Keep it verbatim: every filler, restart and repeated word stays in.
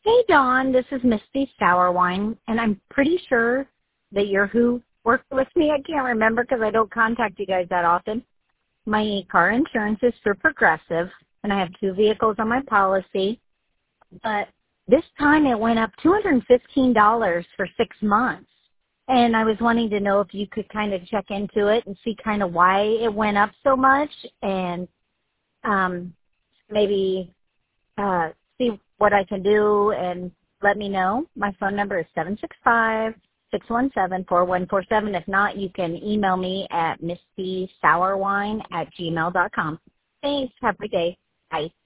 Hey, Dawn, this is Misty Sourwine, and I'm pretty sure that you're who worked with me. I can't remember because I don't contact you guys that often. My car insurance is for Progressive, and I have two vehicles on my policy. But this time it went up two hundred fifteen dollars for six months. And I was wanting to know if you could kind of check into it and see kind of why it went up so much and um, maybe uh, see what I can do and let me know. My phone number is seven six five, six one seven, four one four seven. If not, you can email me at misty sourwine at gmail dot com. Thanks. Have a good day. Bye.